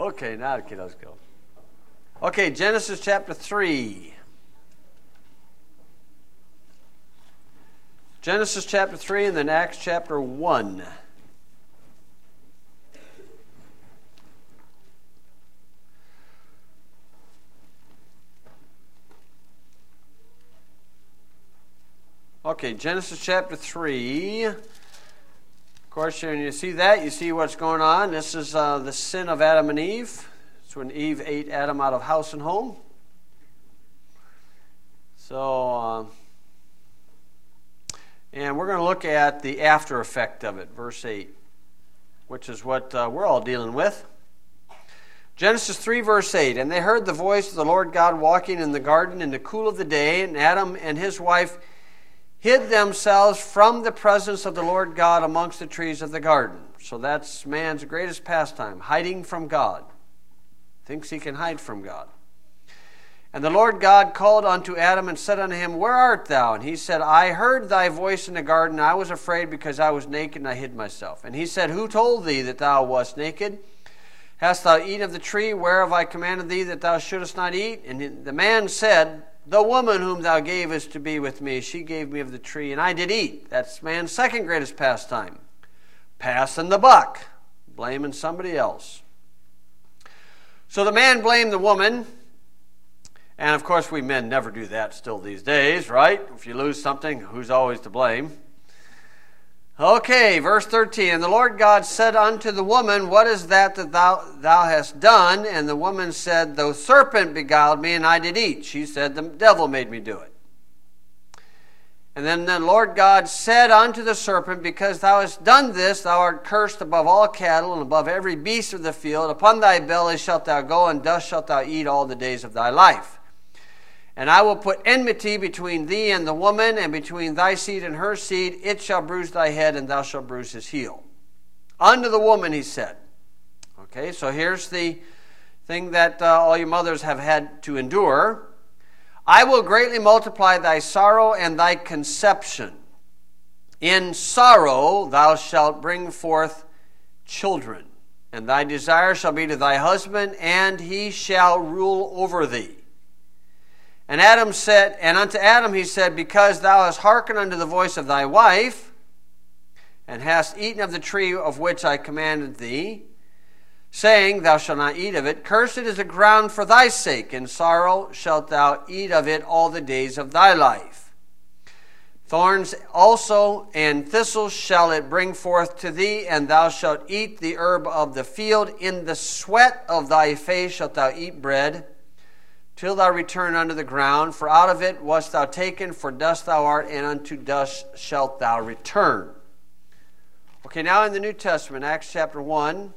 Okay, now the kiddos go. Okay, Genesis chapter 3. Genesis chapter 3 and then Acts chapter 1. Okay, Genesis chapter 3. Of course, when you see that, you see what's going on. This is the sin of Adam and Eve. It's when Eve ate Adam out of house and home. So, and we're going to look at the after effect of it, verse 8, which is what we're all dealing with. Genesis 3, verse 8, and they heard the voice of the Lord God walking in the garden in the cool of the day, and Adam and his wife hid themselves from the presence of the Lord God amongst the trees of the garden. So that's man's greatest pastime, hiding from God. Thinks he can hide from God. And the Lord God called unto Adam and said unto him, Where art thou? And he said, I heard thy voice in the garden. I was afraid because I was naked and I hid myself. And he said, Who told thee that thou wast naked? Hast thou eaten of the tree whereof I commanded thee that thou shouldest not eat? And the man said, The woman whom thou gavest to be with me, she gave me of the tree, and I did eat. That's man's second greatest pastime. Passing the buck, blaming somebody else. So the man blamed the woman, and of course we men never do that still these days, right? If you lose something, who's always to blame? Okay, verse 13, and the Lord God said unto the woman, What is that thou hast done? And the woman said, The serpent beguiled me, and I did eat. She said, The devil made me do it. And then the Lord God said unto the serpent, Because thou hast done this, thou art cursed above all cattle, and above every beast of the field. Upon thy belly shalt thou go, and dust shalt thou eat all the days of thy life. And I will put enmity between thee and the woman, and between thy seed and her seed. It shall bruise thy head, and thou shalt bruise his heel. Unto the woman he said. Okay, so here's the thing that all your mothers have had to endure. I will greatly multiply thy sorrow and thy conception. In sorrow thou shalt bring forth children, and thy desire shall be to thy husband, and he shall rule over thee. And Adam said, and unto Adam he said, Because thou hast hearkened unto the voice of thy wife, and hast eaten of the tree of which I commanded thee, saying, Thou shalt not eat of it, cursed is the ground for thy sake, in sorrow shalt thou eat of it all the days of thy life. Thorns also and thistles shall it bring forth to thee, and thou shalt eat the herb of the field. In the sweat of thy face shalt thou eat bread, till thou return unto the ground, for out of it wast thou taken, for dust thou art, and unto dust shalt thou return. Okay, now in the New Testament, Acts chapter 1.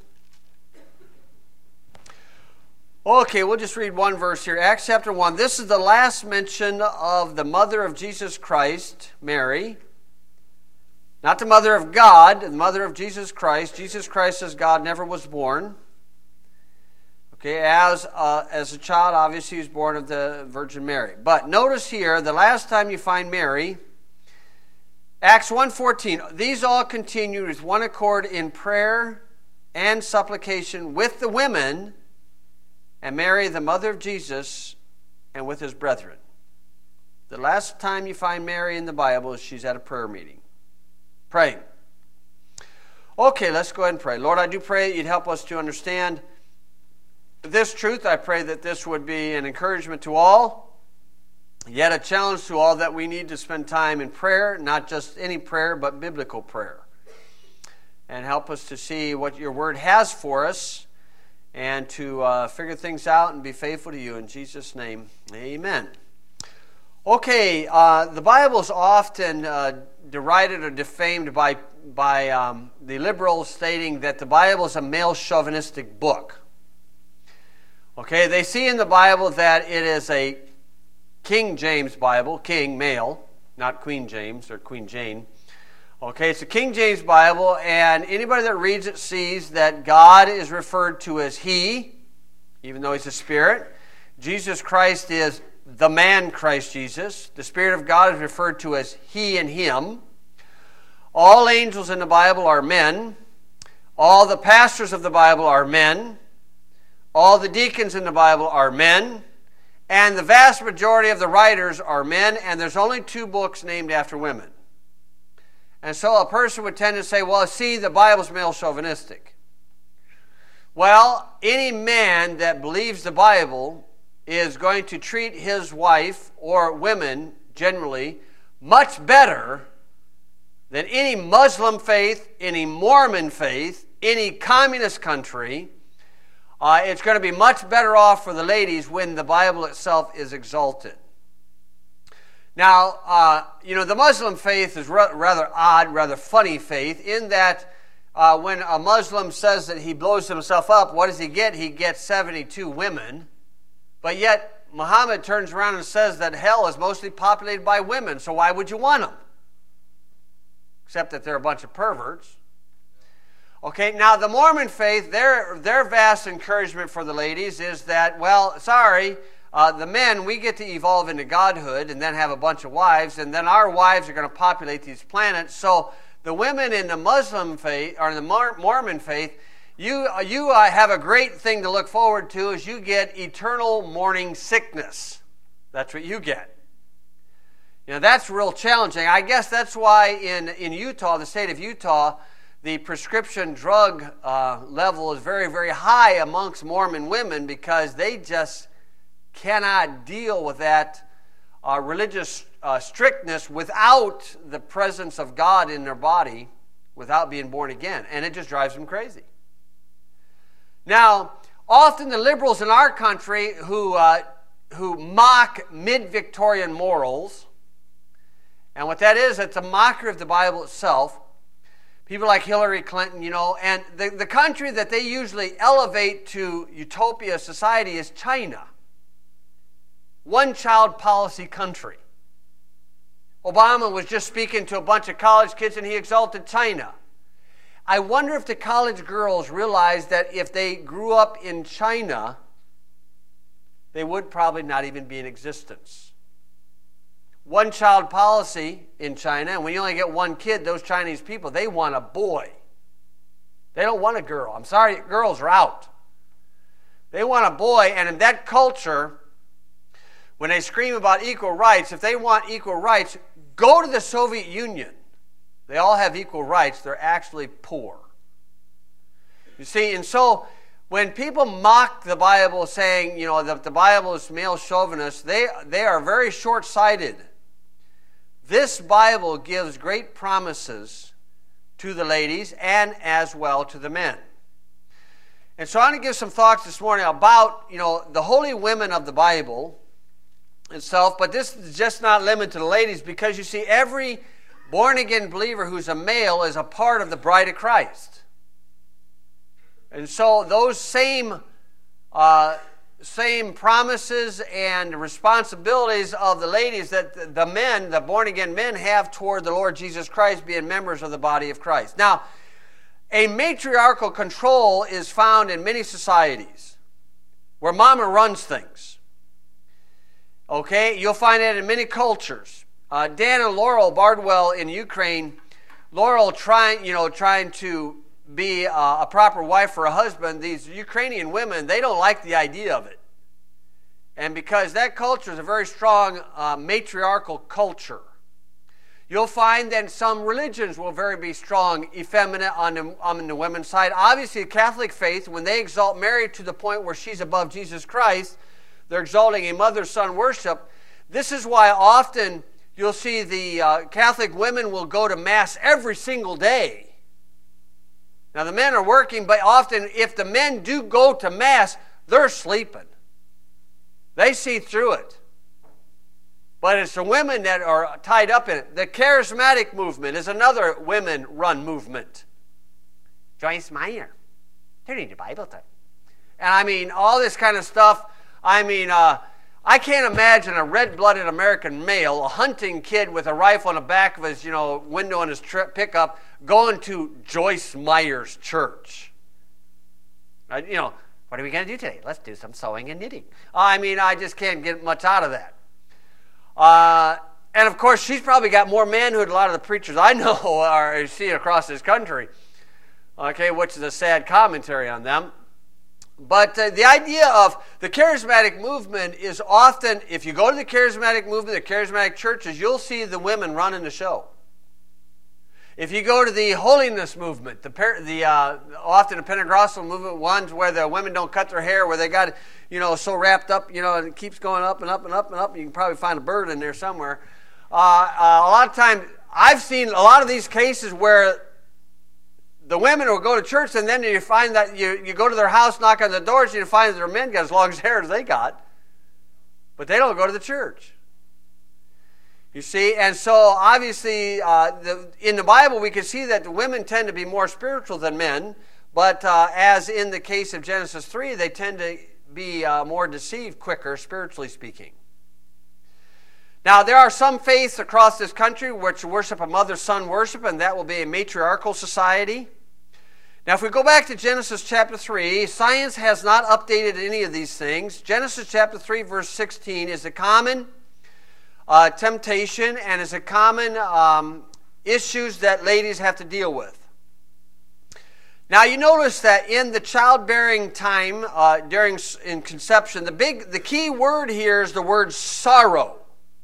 Okay, we'll just read one verse here. Acts chapter 1. This is the last mention of the mother of Jesus Christ, Mary. Not the mother of God, the mother of Jesus Christ. Jesus Christ as God never was born. Okay, as a child, obviously, he was born of the Virgin Mary. But notice here, the last time you find Mary, Acts 1:14, these all continued with one accord in prayer and supplication with the women, and Mary, the mother of Jesus, and with his brethren. The last time you find Mary in the Bible is she's at a prayer meeting, praying. Okay, let's go ahead and pray. Lord, I do pray that you'd help us to understand this truth. I pray that this would be an encouragement to all, yet a challenge to all, that we need to spend time in prayer, not just any prayer, but biblical prayer. And help us to see what your word has for us, and to figure things out and be faithful to you. In Jesus' name, amen. Okay, the Bible is often derided or defamed by the liberals, stating that the Bible is a male chauvinistic book. Okay, they see in the Bible that it is a King James Bible, King, male, not Queen James or Queen Jane. Okay, it's a King James Bible, and anybody that reads it sees that God is referred to as He, even though He's a Spirit. Jesus Christ is the man Christ Jesus. The Spirit of God is referred to as He and Him. All angels in the Bible are men. All the pastors of the Bible are men. All the deacons in the Bible are men, and the vast majority of the writers are men, and there's only 2 books named after women. And so a person would tend to say, well, see, the Bible's male chauvinistic. Well, any man that believes the Bible is going to treat his wife, or women generally, much better than any Muslim faith, any Mormon faith, any communist country. It's going to be much better off for the ladies when the Bible itself is exalted. Now, the Muslim faith is rather odd, rather funny faith, in that when a Muslim says that he blows himself up, what does he get? He gets 72 women. But yet, Muhammad turns around and says that hell is mostly populated by women, so why would you want them? Except that they're a bunch of perverts. Okay, now the Mormon faith, their vast encouragement for the ladies is that, well, sorry, the men, we get to evolve into godhood and then have a bunch of wives, and then our wives are going to populate these planets. So the women in the Muslim faith, or in the Mormon faith, you have a great thing to look forward to, is you get eternal morning sickness. That's what you get. That's real challenging. I guess that's why in Utah, the state of Utah, the prescription drug level is very, very high amongst Mormon women, because they just cannot deal with that religious strictness without the presence of God in their body, without being born again. And it just drives them crazy. Now, often the liberals in our country who mock mid-Victorian morals, and what that is, it's a mockery of the Bible itself. People like Hillary Clinton, and the country that they usually elevate to utopia society is China. One-child policy country. Obama was just speaking to a bunch of college kids and he exalted China. I wonder if the college girls realize that if they grew up in China, they would probably not even be in existence. One-child policy in China, and when you only get one kid, those Chinese people, they want a boy. They don't want a girl. I'm sorry, girls are out. They want a boy, and in that culture, when they scream about equal rights, if they want equal rights, go to the Soviet Union. They all have equal rights. They're actually poor. You see, and so when people mock the Bible saying, that the Bible is male chauvinist, they are very short-sighted. This Bible gives great promises to the ladies and as well to the men. And so I'm going to give some thoughts this morning about, the holy women of the Bible itself, but this is just not limited to the ladies, because you see, every born-again believer who's a male is a part of the bride of Christ. And so those same promises and responsibilities of the ladies that the men, the born-again men, have toward the Lord Jesus Christ, being members of the body of Christ. Now, a matriarchal control is found in many societies where mama runs things. Okay, you'll find that in many cultures. Dan and Laurel Bardwell in Ukraine, Laurel trying to be a proper wife for a husband. These Ukrainian women, they don't like the idea of it. And because that culture is a very strong matriarchal culture, you'll find that some religions will be strong, effeminate on the women's side. Obviously, the Catholic faith, when they exalt Mary to the point where she's above Jesus Christ, they're exalting a mother-son worship. This is why often you'll see the Catholic women will go to Mass every single day. Now, the men are working, but often if the men do go to Mass, they're sleeping. They see through it. But it's the women that are tied up in it. The charismatic movement is another women-run movement. Joyce Meyer, turning the Bible time. And all this kind of stuff. I can't imagine a red-blooded American male, a hunting kid with a rifle on the back of his, window in his pickup, going to Joyce Meyer's church. What are we going to do today? Let's do some sewing and knitting. I just can't get much out of that. And of course, she's probably got more manhood than a lot of the preachers I know or see across this country. Okay, which is a sad commentary on them. But the idea of the charismatic movement is often, if you go to the charismatic movement, the charismatic churches, you'll see the women running the show. If you go to the holiness movement, often the Pentecostal movement, ones where the women don't cut their hair, where they got, so wrapped up, and it keeps going up and up and up and up. You can probably find a bird in there somewhere. A lot of times, I've seen a lot of these cases where the women will go to church, and then you find that you go to their house, knock on the doors, you find that their men got as long hair as they got, but they don't go to the church. You see, and so obviously in the Bible we can see that the women tend to be more spiritual than men, but as in the case of Genesis 3, they tend to be more deceived quicker, spiritually speaking. Now, there are some faiths across this country which worship a mother-son worship, and that will be a matriarchal society. Now, if we go back to Genesis chapter 3, science has not updated any of these things. Genesis chapter 3, verse 16 is a common temptation and is a common issues that ladies have to deal with. Now, you notice that in the childbearing time, in conception, the key word here is the word sorrow.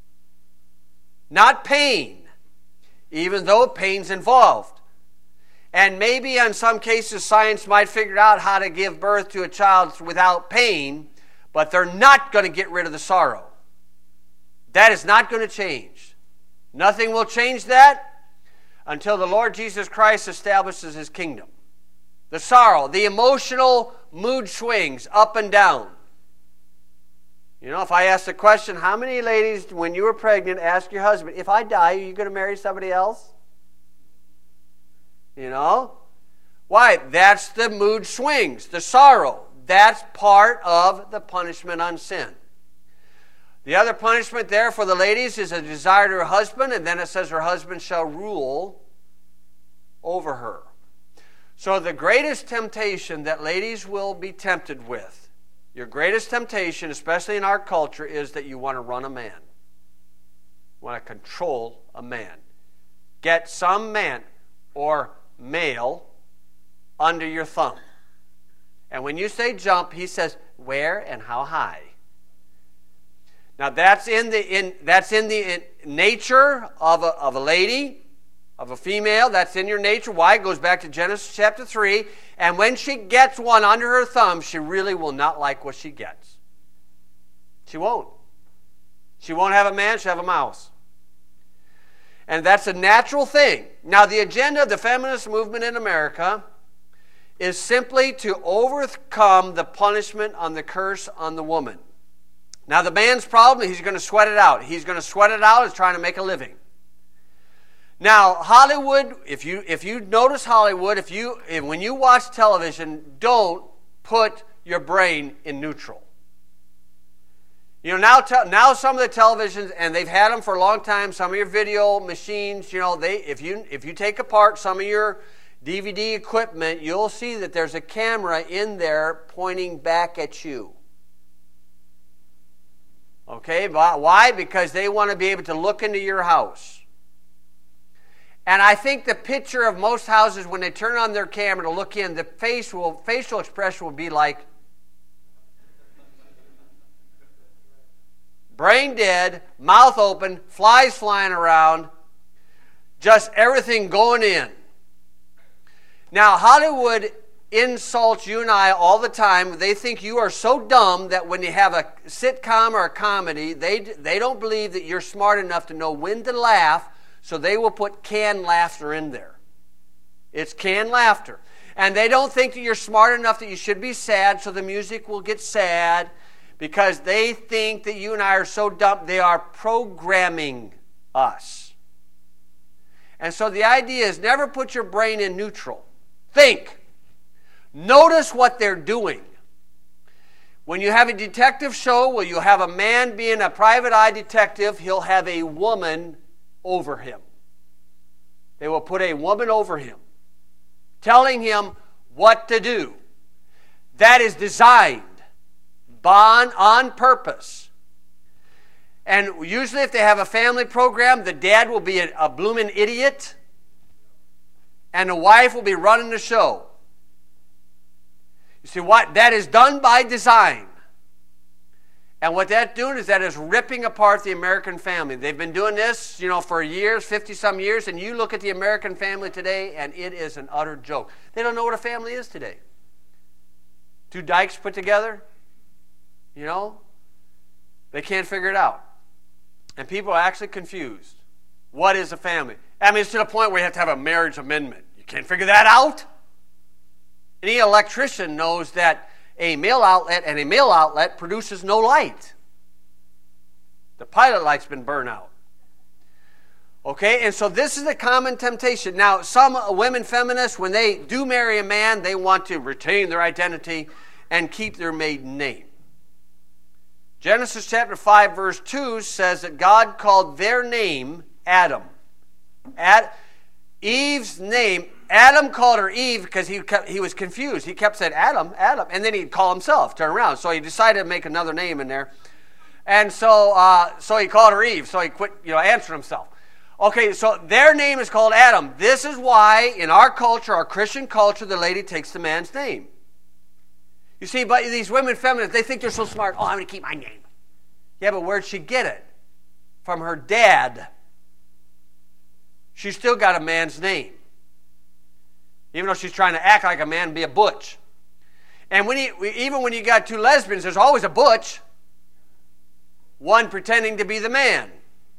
Not pain, even though pain's involved. And maybe in some cases science might figure out how to give birth to a child without pain, but they're not going to get rid of the sorrow. That is not going to change. Nothing will change that until the Lord Jesus Christ establishes His kingdom. The sorrow, the emotional mood swings up and down. If I ask the question, how many ladies, when you were pregnant, asked your husband, if I die, are you going to marry somebody else? Why? That's the mood swings, the sorrow. That's part of the punishment on sin. The other punishment there for the ladies is a desire to her husband, and then it says her husband shall rule over her. So the greatest temptation that ladies will be tempted with, your greatest temptation, especially in our culture, is that you want to run a man. You want to control a man. Get some man or male under your thumb. And when you say jump, he says, where and how high? Now that's in the nature of a lady, of a female. That's in your nature. Why? It goes back to Genesis chapter 3. And when she gets one under her thumb, she really will not like what she gets. She won't. She won't have a man, she'll have a mouse. And that's a natural thing. Now, the agenda of the feminist movement in America is simply to overcome the punishment on the curse on the woman. Now, the man's problem, he's going to sweat it out. He's going to sweat it out as trying to make a living. Now, Hollywood, if you notice Hollywood, when you watch television, don't put your brain in neutral. Now some of the televisions, and they've had them for a long time, some of your video machines, if you take apart some of your DVD equipment, you'll see that there's a camera in there pointing back at you. Okay, why? Because they want to be able to look into your house. And I think the picture of most houses, when they turn on their camera to look in, the facial expression will be like brain dead, mouth open, flies flying around, just everything going in. Now, Hollywood insults you and I all the time. They think you are so dumb that when you have a sitcom or a comedy, they don't believe that you're smart enough to know when to laugh, so they will put canned laughter in there. It's canned laughter. And they don't think that you're smart enough that you should be sad, so the music will get sad, because they think that you and I are so dumb. They are programming us. And so the idea is never put your brain in neutral. Think. Notice what they're doing. When you have a detective show where you have a man being a private eye detective, he'll have a woman over him. They will put a woman over him, telling him what to do. That is designed on purpose. And usually if they have a family program, the dad will be a blooming idiot, and the wife will be running the show. You see what? That is done by design. And what that's doing is that is ripping apart the American family. They've been doing this, for years, 50-some years, and you look at the American family today, and it is an utter joke. They don't know what a family is today. Two dykes put together, they can't figure it out. And people are actually confused. What is a family? I mean, it's to the point where you have to have a marriage amendment. You can't figure that out? Any electrician knows that a male outlet and a male outlet produces no light. The pilot light's been burned out. Okay, and so this is a common temptation. Now, some women feminists, when they do marry a man, they want to retain their identity and keep their maiden name. Genesis chapter 5, verse 2 says that God called their name Adam. Eve's name, Adam called her Eve because he was confused. He kept saying, Adam, Adam, and then he'd call himself, turn around. So he decided to make another name in there. And so he called her Eve, so he quit answering himself. Okay, so their name is called Adam. This is why in our culture, our Christian culture, the lady takes the man's name. You see, but these women feminists, they think they're so smart. Oh, I'm going to keep my name. Yeah, but where'd she get it? From her dad. She's still got a man's name. Even though she's trying to act like a man and be a butch. And even when you got two lesbians, there's always a butch. One pretending to be the man.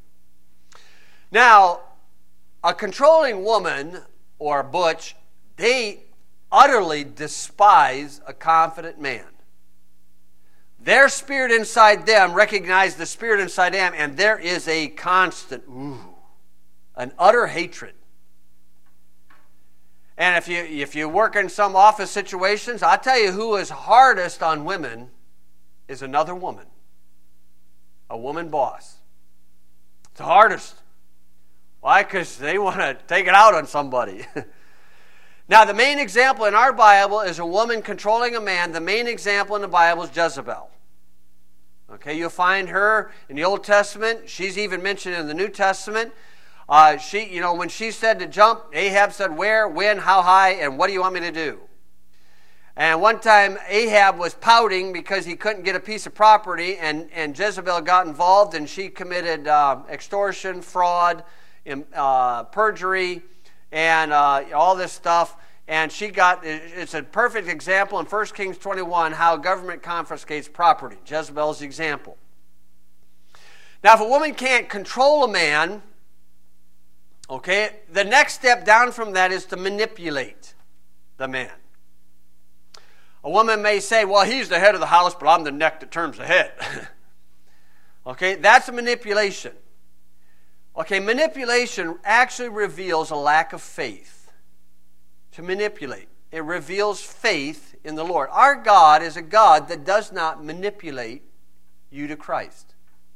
Now, a controlling woman or a butch, they utterly despise a confident man. Their spirit inside them recognizes the spirit inside them, and there is a constant, an utter hatred. And if you work in some office situations, I tell you who is hardest on women is another woman. A woman boss. It's the hardest. Why? Because they want to take it out on somebody. Now, the main example in our Bible is a woman controlling a man. The main example in the Bible is Jezebel. Okay, you'll find her in the Old Testament. She's even mentioned in the New Testament. When she said to jump, Ahab said, where, when, how high, and what do you want me to do? And one time, Ahab was pouting because he couldn't get a piece of property, and Jezebel got involved, and she committed extortion, fraud, perjury, and all this stuff. And it's a perfect example in 1 Kings 21 how government confiscates property. Jezebel's the example. Now, if a woman can't control a man, okay, the next step down from that is to manipulate the man. A woman may say, well, he's the head of the house, but I'm the neck that turns the head. Okay, that's a manipulation. Okay, manipulation actually reveals a lack of faith. To manipulate. It reveals faith in the Lord. Our God is a God that does not manipulate you to Christ.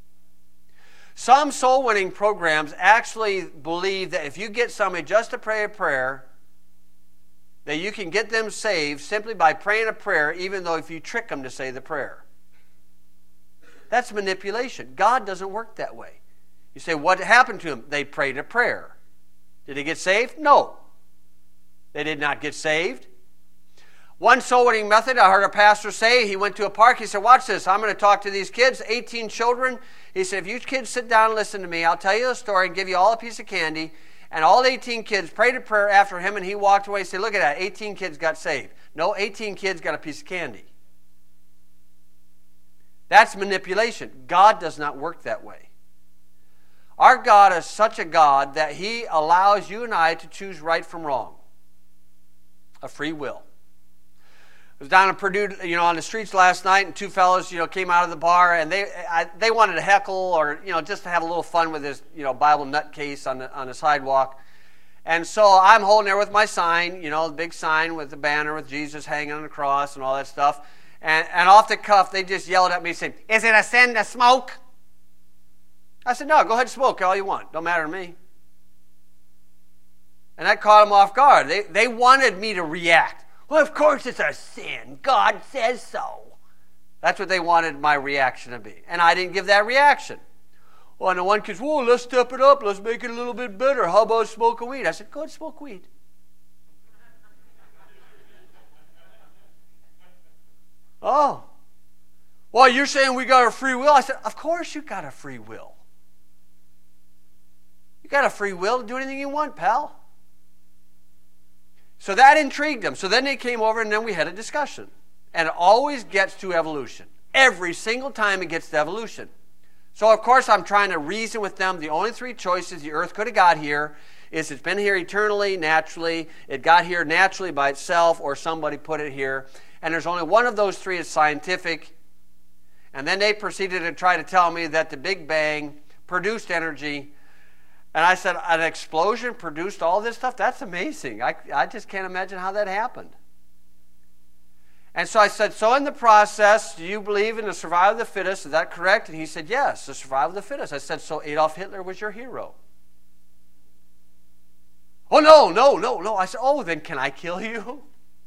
Some soul-winning programs actually believe that if you get somebody just to pray a prayer, that you can get them saved simply by praying a prayer, even though if you trick them to say the prayer. That's manipulation. God doesn't work that way. You say, what happened to him? They prayed a prayer. Did he get saved? No. They did not get saved. One soul-winning method, I heard a pastor say, he went to a park, he said, watch this, I'm going to talk to these kids, 18 children. He said, if you kids sit down and listen to me, I'll tell you a story and give you all a piece of candy. And all 18 kids prayed a prayer after him, and he walked away and said, look at that, 18 kids got saved. No, 18 kids got a piece of candy. That's manipulation. God does not work that way. Our God is such a God that he allows you and I to choose right from wrong. A free will. I was down in Purdue, on the streets last night, and two fellows, came out of the bar, and they wanted to heckle or, just to have a little fun with this, Bible nutcase on the sidewalk. And so I'm holding there with my sign, the big sign with the banner with Jesus hanging on the cross and all that stuff. And off the cuff, they just yelled at me saying, is it a sin to smoke? I said, no, go ahead and smoke all you want. Don't matter to me. And that caught them off guard. They wanted me to react. Well, of course it's a sin. God says so. That's what they wanted my reaction to be. And I didn't give that reaction. Well, and the one kid said, well, let's step it up. Let's make it a little bit better. How about smoking weed? I said, go ahead and smoke weed. Oh. Well, you're saying we got a free will? I said, of course you got a free will. You got a free will to do anything you want, pal. So that intrigued them. So then they came over and then we had a discussion. And it always gets to evolution. Every single time it gets to evolution. So of course I'm trying to reason with them. The only three choices the earth could have got here is it's been here eternally, naturally. It got here naturally by itself, or somebody put it here. And there's only one of those three is scientific. And then they proceeded to try to tell me that the Big Bang produced energy. And I said, an explosion produced all this stuff? That's amazing. I just can't imagine how that happened. And so I said, so in the process, do you believe in the survival of the fittest? Is that correct? And he said, yes, the survival of the fittest. I said, so Adolf Hitler was your hero? Oh, no. I said, oh, then can I kill you?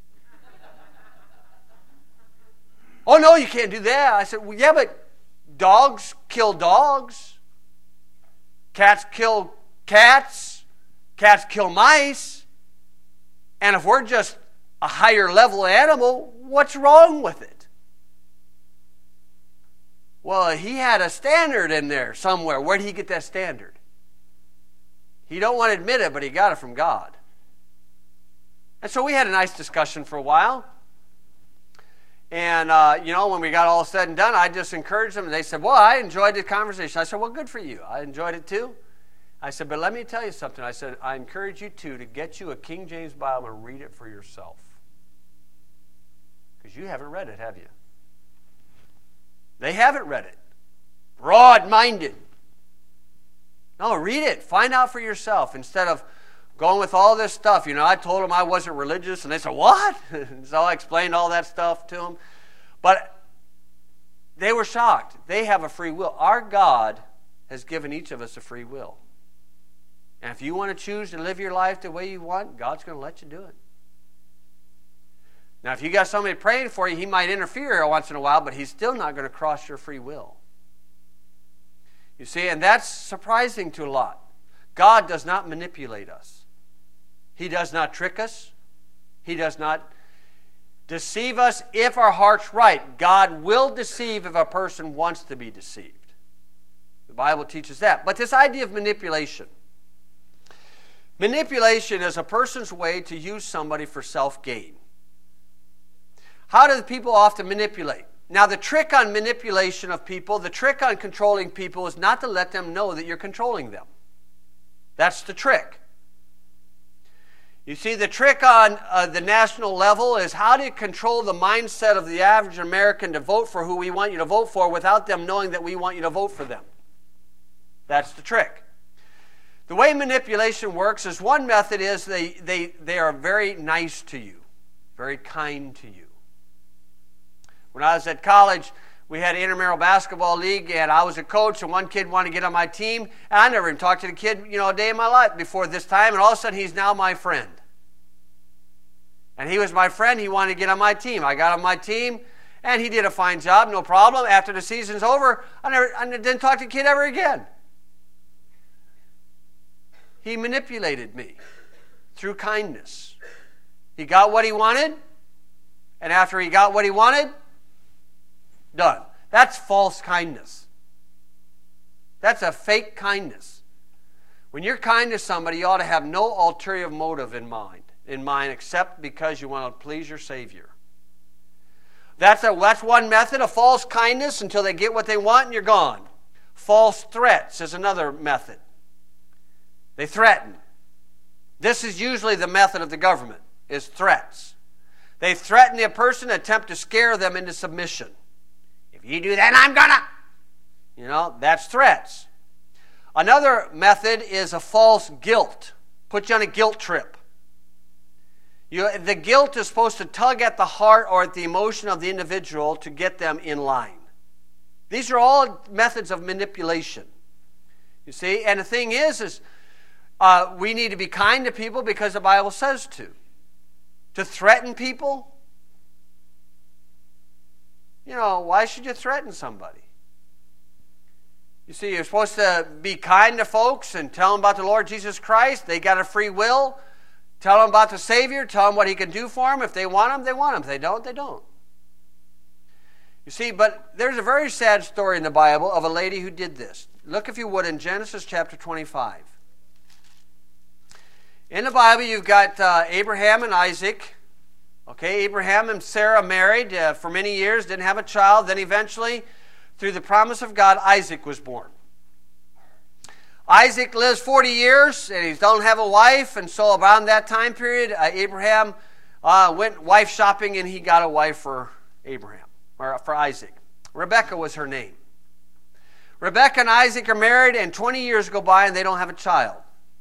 Oh, no, you can't do that. I said, well, yeah, but dogs kill dogs. Cats kill cats. Cats kill mice. And if we're just a higher level animal, what's wrong with it? Well, he had a standard in there somewhere. Where did he get that standard? He don't want to admit it, but he got it from God. And so we had a nice discussion for a while. And, when we got all said and done, I just encouraged them. And they said, well, I enjoyed the conversation. I said, well, good for you. I enjoyed it too. I said, but let me tell you something. I said, I encourage you to get you a King James Bible and read it for yourself. Because you haven't read it, have you? They haven't read it. Broad-minded. No, read it. Find out for yourself instead of going with all this stuff. I told them I wasn't religious, and they said, what? So I explained all that stuff to them. But they were shocked. They have a free will. Our God has given each of us a free will. And if you want to choose to live your life the way you want, God's going to let you do it. Now, if you got somebody praying for you, he might interfere once in a while, but he's still not going to cross your free will. You see, and that's surprising to a lot. God does not manipulate us. He does not trick us. He does not deceive us if our heart's right. God will deceive if a person wants to be deceived. The Bible teaches that. But this idea of manipulation. Manipulation is a person's way to use somebody for self-gain. How do people often manipulate? Now, the trick on manipulation of people, the trick on controlling people is not to let them know that you're controlling them. That's the trick. You see, the trick on the national level is how to control the mindset of the average American to vote for who we want you to vote for without them knowing that we want you to vote for them. That's the trick. The way manipulation works is one method is they are very nice to you, very kind to you. When I was at college, we had an intramural basketball league, and I was a coach, and one kid wanted to get on my team, and I never even talked to the kid, a day in my life before this time, and all of a sudden he's now my friend. And he was my friend. He wanted to get on my team. I got on my team, and he did a fine job, no problem. After the season's over, I didn't talk to the kid ever again. He manipulated me through kindness. He got what he wanted, and after he got what he wanted, done. That's false kindness. That's a fake kindness. When you're kind to somebody, you ought to have no ulterior motive in mind except because you want to please your Savior. That's one method of false kindness until they get what they want and you're gone. False threats is another method. They threaten. This is usually the method of the government, is threats. They threaten the person, attempt to scare them into submission. If you do that, I'm gonna. That's threats. Another method is a false guilt. Put you on a guilt trip. The guilt is supposed to tug at the heart or at the emotion of the individual to get them in line. These are all methods of manipulation. You see, and the thing is we need to be kind to people because the Bible says to. To threaten people? Why should you threaten somebody? You see, you're supposed to be kind to folks and tell them about the Lord Jesus Christ. They got a free will. Tell them about the Savior. Tell them what He can do for them. If they want Him, they want Him. If they don't, they don't. You see, but there's a very sad story in the Bible of a lady who did this. Look, if you would, in Genesis chapter 25. In the Bible, you've got Abraham and Isaac. Okay, Abraham and Sarah married for many years, didn't have a child. Then eventually, through the promise of God, Isaac was born. Isaac lives 40 years, and he don't have a wife. And so around that time period, Abraham went wife shopping, and he got a wife for Abraham, or for Isaac. Rebekah was her name. Rebekah and Isaac are married, and 20 years go by, and they don't have a child.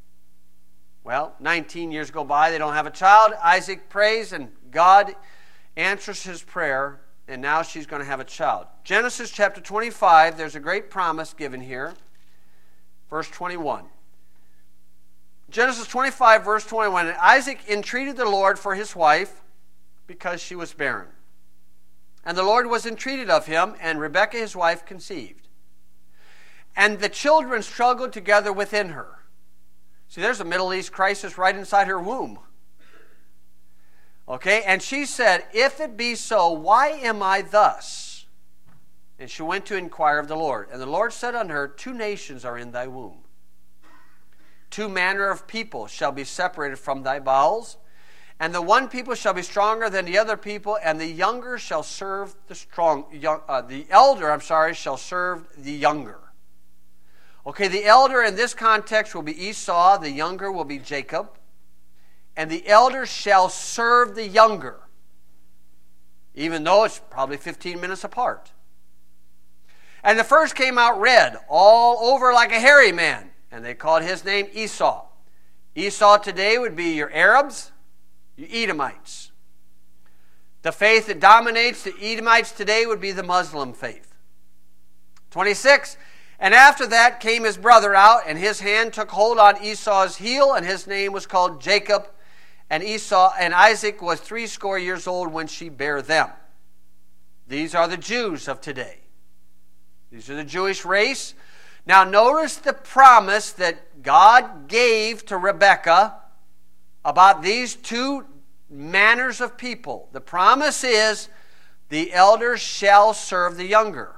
Well, 19 years go by, they don't have a child. Isaac prays, and God answers his prayer, and now she's going to have a child. Genesis chapter 25, there's a great promise given here. Verse 21. Genesis 25, verse 21. And Isaac entreated the Lord for his wife because she was barren. And the Lord was entreated of him, and Rebekah his wife conceived. And the children struggled together within her. See, there's a Middle East crisis right inside her womb. Okay, and she said, if it be so, why am I thus? And she went to inquire of the Lord. And the Lord said unto her, 2 nations are in thy womb. 2 manner of people shall be separated from thy bowels. And the one people shall be stronger than the other people, and the younger shall serve the elder shall serve the younger. Okay, the elder in this context will be Esau, the younger will be Jacob. And the elder shall serve the younger, even though it's probably 15 minutes apart. And the first came out red, all over like a hairy man, and they called his name Esau. Esau today would be your Arabs, your Edomites. The faith that dominates the Edomites today would be the Muslim faith. 26, and after that came his brother out, and his hand took hold on Esau's heel, and his name was called Jacob. And Isaac was 80 years old when she bare them. These are the Jews of today. These are the Jewish race. Now notice the promise that God gave to Rebekah about these 2 manners of people. The promise is the elder shall serve the younger.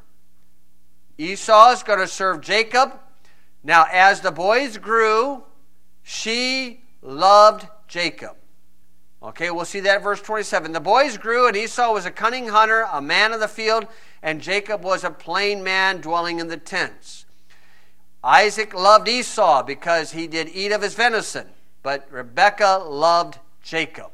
Esau is going to serve Jacob. Now as the boys grew, she loved Jacob. Okay, we'll see that verse 27. The boys grew, and Esau was a cunning hunter, a man of the field, and Jacob was a plain man dwelling in the tents. Isaac loved Esau because he did eat of his venison, but Rebekah loved Jacob.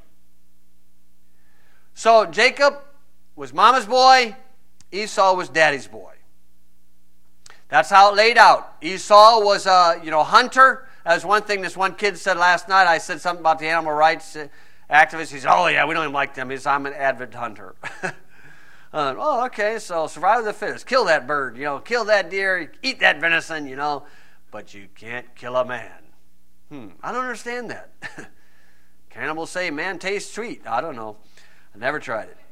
So Jacob was mama's boy, Esau was daddy's boy. That's how it laid out. Esau was a hunter. That was one thing this one kid said last night. I said something about the animal rights activists. He said, oh yeah, we don't even like them. He said, I'm an avid hunter. Oh, okay, so survival of the fittest. Kill that bird, kill that deer, eat that venison, but you can't kill a man. I don't understand that. Cannibals say man tastes sweet. I don't know. I never tried it.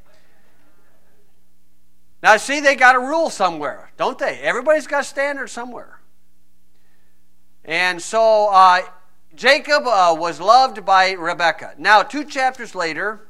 Now, see, they got a rule somewhere, don't they? Everybody's got a standard somewhere. And so Jacob was loved by Rebekah. Now, 2 chapters later,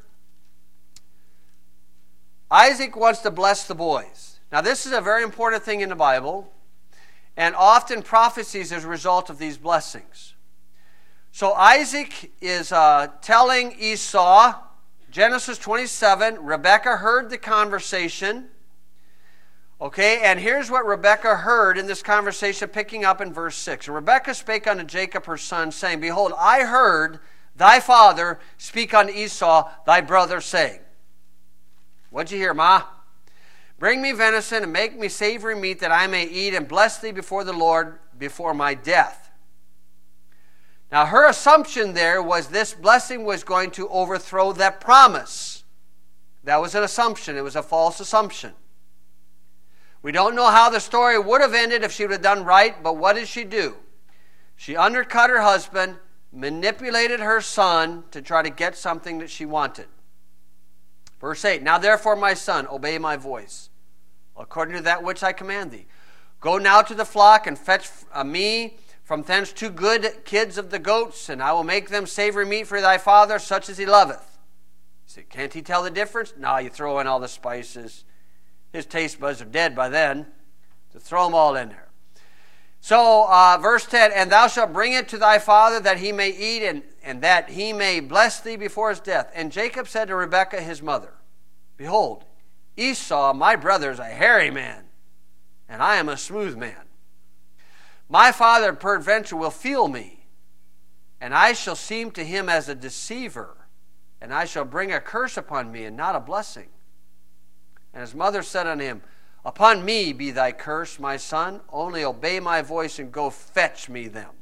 Isaac wants to bless the boys. Now, this is a very important thing in the Bible, and often prophecies as a result of these blessings. So Isaac is telling Esau, Genesis 27, Rebekah heard the conversation. Okay, and here's what Rebekah heard in this conversation, picking up in verse 6. And Rebekah spake unto Jacob her son, saying, Behold, I heard thy father speak unto Esau thy brother, saying, What'd you hear, Ma? Bring me venison and make me savory meat that I may eat and bless thee before the Lord before my death. Now her assumption there was this blessing was going to overthrow that promise. That was an assumption. It was a false assumption. We don't know how the story would have ended if she would have done right, but what did she do? She undercut her husband, manipulated her son to try to get something that she wanted. Verse 8, Now therefore, my son, obey my voice, according to that which I command thee. Go now to the flock and fetch me from thence 2 good kids of the goats, and I will make them savory meat for thy father, such as he loveth. You say, can't he tell the difference? No, you throw in all the spices. His taste buds are dead by then. To throw them all in there. So, verse 10, and thou shalt bring it to thy father that he may eat and that he may bless thee before his death. And Jacob said to Rebekah his mother, Behold, Esau my brother is a hairy man, and I am a smooth man. My father peradventure will feel me, and I shall seem to him as a deceiver, and I shall bring a curse upon me and not a blessing. And his mother said unto him, Upon me be thy curse, my son, only obey my voice and go fetch me them.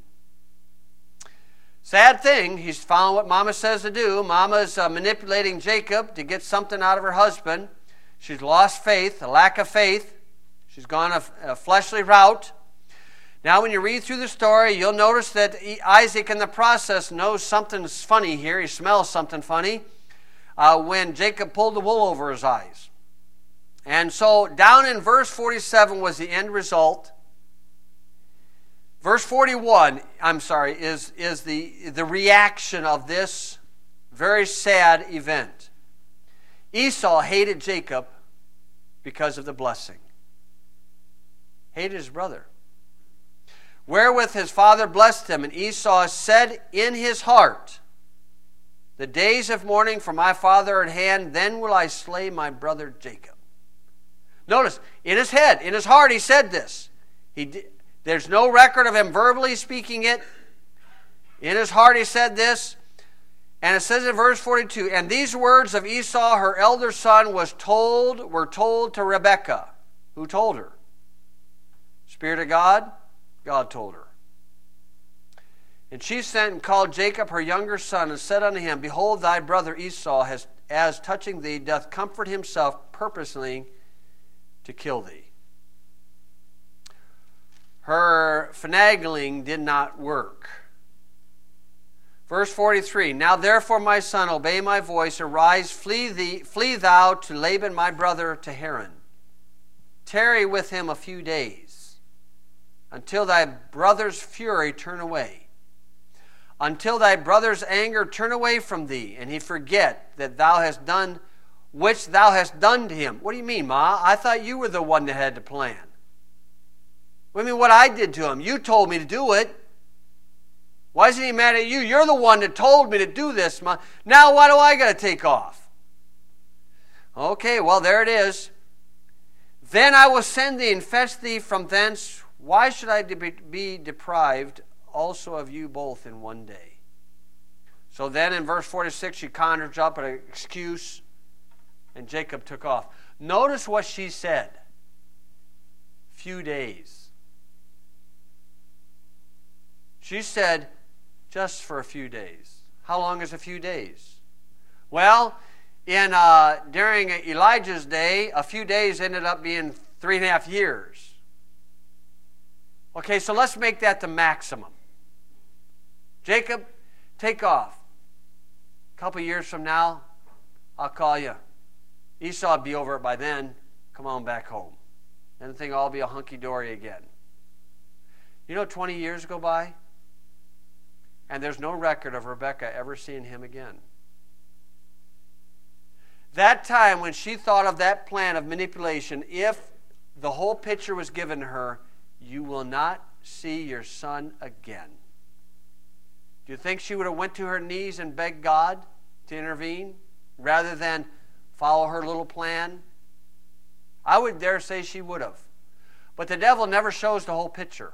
Sad thing, he's following what Mama says to do. Mama's manipulating Jacob to get something out of her husband. She's lost faith, a lack of faith. She's gone a fleshly route. Now when you read through the story, you'll notice that Isaac in the process knows something's funny here. He smells something funny when Jacob pulled the wool over his eyes. And so down in verse 47 was the end result. Verse 41, is the reaction of this very sad event. Esau hated Jacob because of the blessing. Hated his brother. Wherewith his father blessed him, and Esau said in his heart, The days of mourning for my father are at hand, then will I slay my brother Jacob. Notice, in his head, in his heart, he said this. There's no record of him verbally speaking it. In his heart, he said this. And it says in verse 42, And these words of Esau, her elder son, were told to Rebekah. Who told her? Spirit of God? God told her. And she sent and called Jacob her younger son, and said unto him, Behold, thy brother Esau, as touching thee, doth comfort himself purposely to kill thee. Her finagling did not work. Verse 43, Now therefore, my son, obey my voice, arise, flee thou to Laban my brother to Haran. Tarry with him a few days, until thy brother's fury turn away, until thy brother's anger turn away from thee, and he forget that thou hast done which thou hast done to him. What do you mean, Ma? I thought you were the one that had the plan. What do you mean what I did to him? You told me to do it. Why isn't he mad at you? You're the one that told me to do this, Ma. Now why do I got to take off? Okay, well, there it is. Then I will send thee and fetch thee from thence. Why should I be deprived also of you both in one day? So then in verse 46, she conjures up an excuse, and Jacob took off. Notice what she said. Few days. She said, just for a few days. How long is a few days? Well, during Elijah's day, a few days ended up being 3.5 years. Okay, so let's make that the maximum. Jacob, take off. A couple years from now, I'll call you. Esau will be over it by then. Come on back home. And the thing will all be a hunky-dory again. You know, 20 years go by, and there's no record of Rebekah ever seeing him again. That time when she thought of that plan of manipulation, if the whole picture was given to her, you will not see your son again. Do you think she would have went to her knees and begged God to intervene rather than follow her little plan? I would dare say she would have. But the devil never shows the whole picture.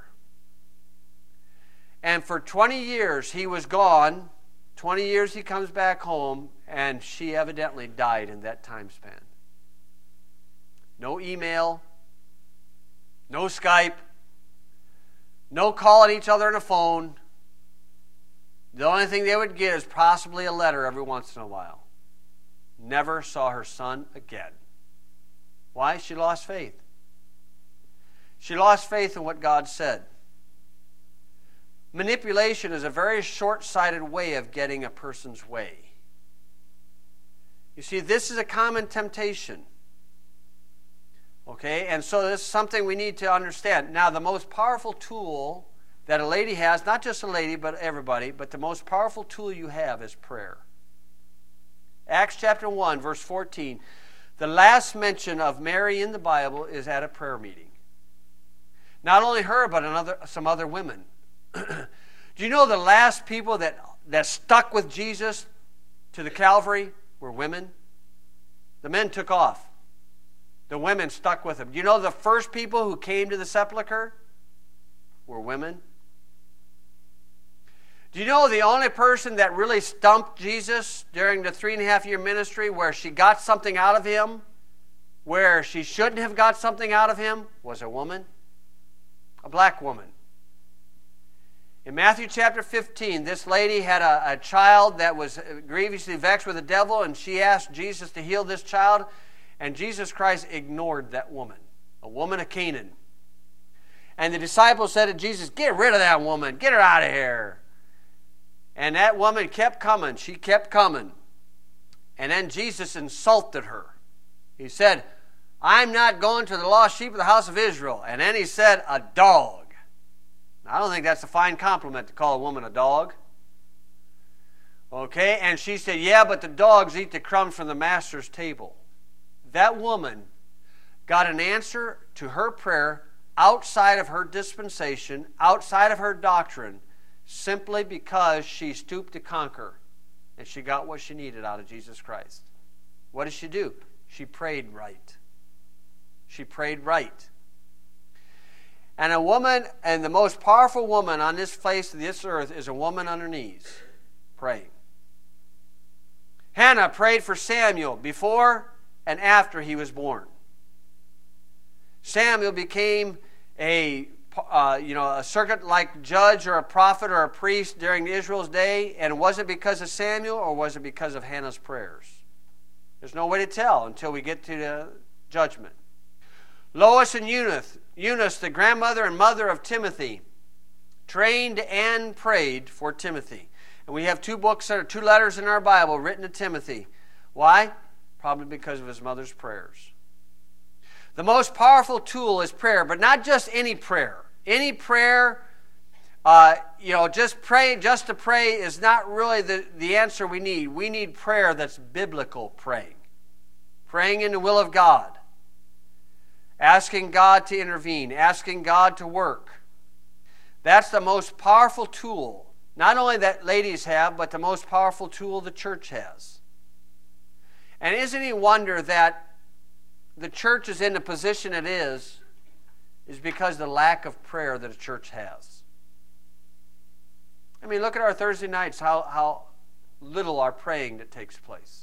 And for 20 years he was gone. 20 years he comes back home, and she evidently died in that time span. No email, no Skype, no calling each other on the phone. The only thing they would get is possibly a letter every once in a while. Never saw her son again. Why? She lost faith. She lost faith in what God said. Manipulation is a very short-sighted way of getting a person's way. You see, this is a common temptation. Okay? And so this is something we need to understand. Now, the most powerful tool that a lady has, not just a lady, but everybody, but the most powerful tool you have is prayer. Acts chapter 1, verse 14. The last mention of Mary in the Bible is at a prayer meeting. Not only her, but some other women. Do you know the last people that stuck with Jesus to the Calvary were women? The men took off. The women stuck with him. Do you know the first people who came to the sepulcher were women? Do you know the only person that really stumped Jesus during the 3.5-year ministry, where she got something out of him, where she shouldn't have got something out of him, was a woman? A black woman. In Matthew chapter 15, this lady had a child that was grievously vexed with the devil, and she asked Jesus to heal this child, and Jesus Christ ignored that woman, a woman of Canaan. And the disciples said to Jesus, "Get rid of that woman. Get her out of here." And that woman kept coming. She kept coming. And then Jesus insulted her. He said, "I'm not going to the lost sheep of the house of Israel." And then he said, "A dog." I don't think that's a fine compliment to call a woman a dog. Okay, and she said, "Yeah, but the dogs eat the crumbs from the master's table." That woman got an answer to her prayer outside of her dispensation, outside of her doctrine, simply because she stooped to conquer, and she got what she needed out of Jesus Christ. What did she do? She prayed right. She prayed right. And a woman, and the most powerful woman on this face of this earth, is a woman on her knees praying. Hannah prayed for Samuel before and after he was born. Samuel became a circuit-like judge or a prophet or a priest during Israel's day, and was it because of Samuel or was it because of Hannah's prayers? There's no way to tell until we get to the judgment. Lois and Eunice, the grandmother and mother of Timothy, trained and prayed for Timothy. And we have two letters in our Bible written to Timothy. Why? Probably because of his mother's prayers. The most powerful tool is prayer, but not just any prayer. Any prayer, just to pray is not really the answer we need. We need prayer that's biblical praying. Praying in the will of God. Asking God to intervene. Asking God to work. That's the most powerful tool. Not only that ladies have, but the most powerful tool the church has. And isn't it a wonder that the church is in the position it is because of the lack of prayer that a church has. I mean, look at our Thursday nights, how little our praying that takes place.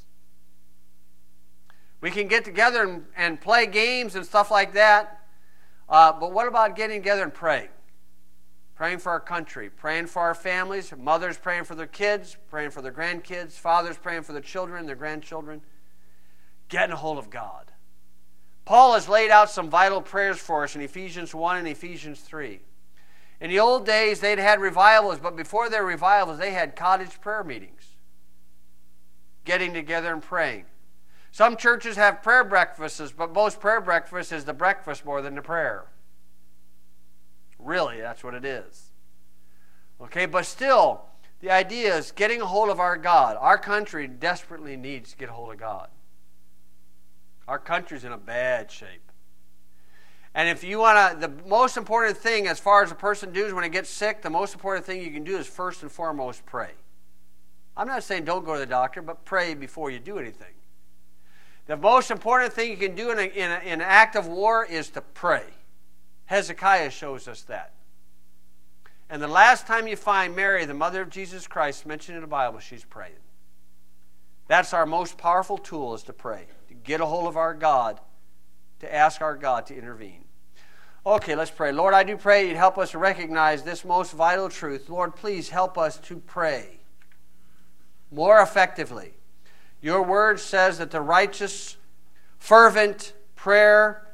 We can get together and play games and stuff like that, but what about getting together and praying? Praying for our country, praying for our families, mothers praying for their kids, praying for their grandkids, fathers praying for their children, their grandchildren. Getting a hold of God. Paul has laid out some vital prayers for us in Ephesians 1 and Ephesians 3. In the old days, they'd had revivals, but before their revivals, they had cottage prayer meetings. Getting together and praying. Some churches have prayer breakfasts, but most prayer breakfast is the breakfast more than the prayer. Really, that's what it is. Okay, but still, the idea is getting a hold of our God. Our country desperately needs to get a hold of God. Our country's in a bad shape. And if you want to, the most important thing as far as a person does when he gets sick, the most important thing you can do is first and foremost pray. I'm not saying don't go to the doctor, but pray before you do anything. The most important thing you can do in an act of war is to pray. Hezekiah shows us that. And the last time you find Mary, the mother of Jesus Christ, mentioned in the Bible, she's praying. That's our most powerful tool, is to pray. To get a hold of our God, to ask our God to intervene. Okay, let's pray. Lord, I do pray you'd help us to recognize this most vital truth. Lord, please help us to pray more effectively. Your word says that the righteous, fervent prayer,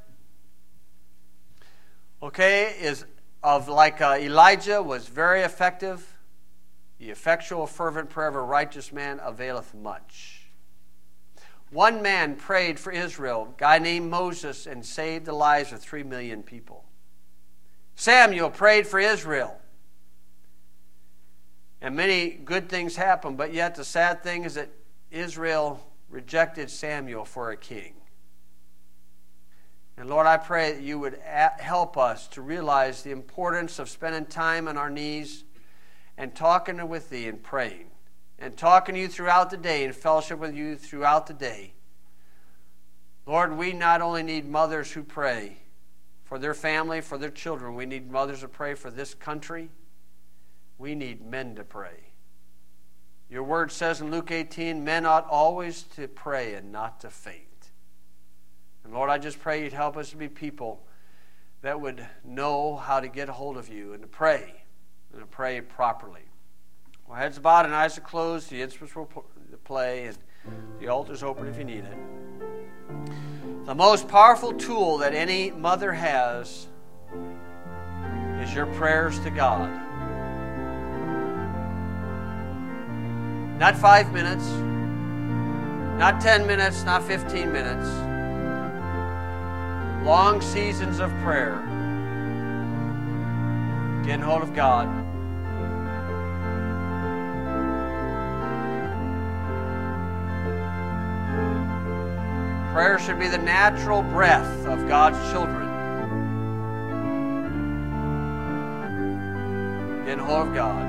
is of like Elijah, was very effective. The effectual, fervent prayer of a righteous man availeth much. One man prayed for Israel, a guy named Moses, and saved the lives of 3 million people. Samuel prayed for Israel. And many good things happened, but yet the sad thing is that Israel rejected Samuel for a king. And Lord, I pray that you would help us to realize the importance of spending time on our knees and talking with Thee and praying, and talking to You throughout the day and fellowship with You throughout the day. Lord, we not only need mothers who pray for their family, for their children. We need mothers to pray for this country. We need men to pray. Your word says in Luke 18, men ought always to pray and not to faint. And Lord, I just pray You'd help us to be people that would know how to get a hold of You and to pray properly. Well, heads bowed and eyes are closed. The instruments will play and the altar's open if you need it. The most powerful tool that any mother has is your prayers to God. Not 5 minutes, not 10 minutes, not 15 minutes. Long seasons of prayer. Getting hold of God. Prayer should be the natural breath of God's children. Getting hold of God.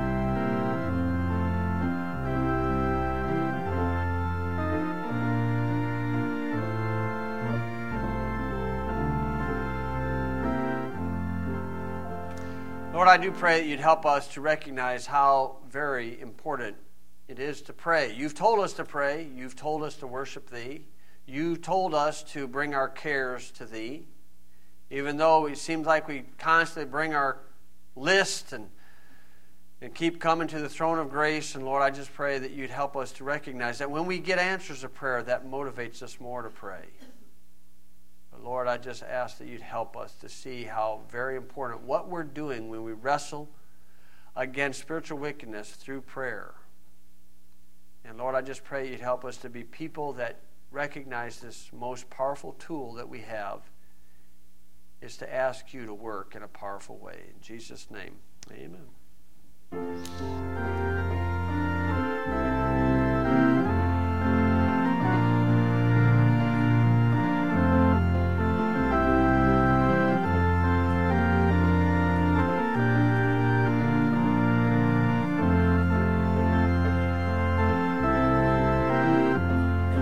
Lord, I do pray that You'd help us to recognize how very important it is to pray. You've told us to pray. You've told us to worship Thee. You told us to bring our cares to Thee, even though it seems like we constantly bring our list and keep coming to the throne of grace. And Lord, I just pray that You'd help us to recognize that when we get answers to prayer, that motivates us more to pray. But Lord, I just ask that You'd help us to see how very important what we're doing when we wrestle against spiritual wickedness through prayer. And Lord, I just pray You'd help us to be people that recognize this most powerful tool that we have is to ask You to work in a powerful way. In Jesus' name, amen.